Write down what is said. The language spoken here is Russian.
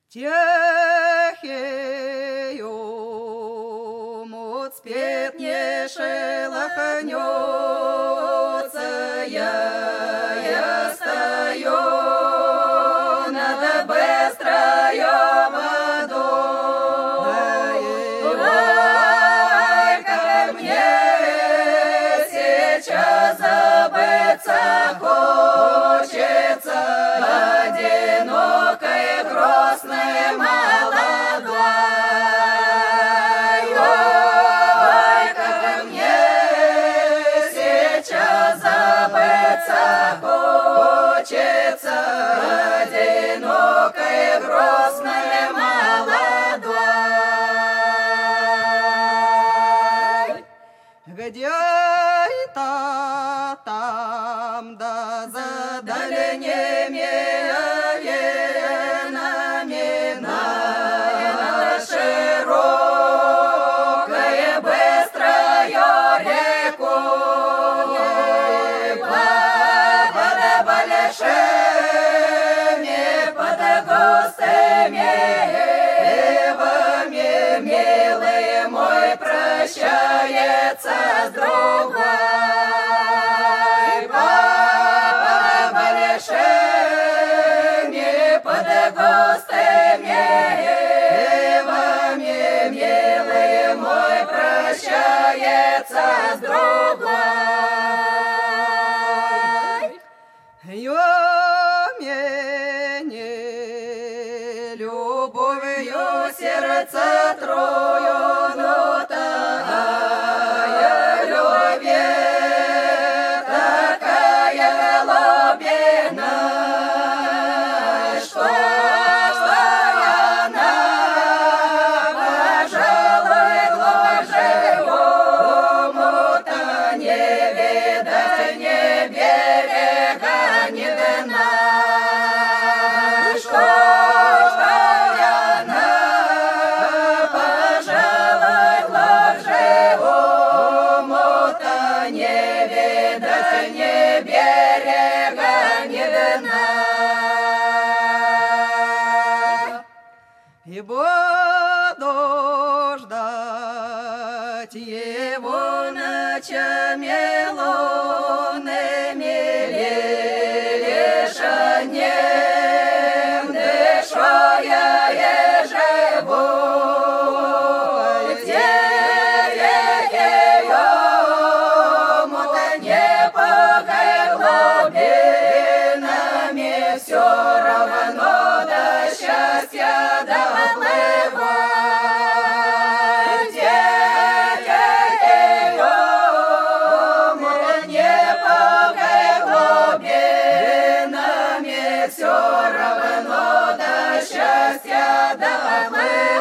Тихею мут спит не шелохнется, я стою над быстрою водой. Ой, как мне сейчас забыться хочется, одинокой, грустной, молодой. Ой, как мне сейчас забыться хочется, одинокой, грустной, молодой. Где это там, да за дальними овенами на широкой быстрою рекой, под большими, под густыми ивами милый мой прощается с другой. Под большими, под густыми ивами милый мой прощается с другой. Юмени любовью сердце троюнутая любовь, такая глубина, что она, пожалуй, глубже уму-то не видать ни берега, ни дна. Что она, пожалуй, глубже уму-то не видать ни берега, ни дна. И буду ждать его ночами лунными, лишь одним дышу я и живу. Тихею мут непогой глубинами все равно до счастья доплывать. Тихею мут непогой глубинами все равно до счастья доплывать.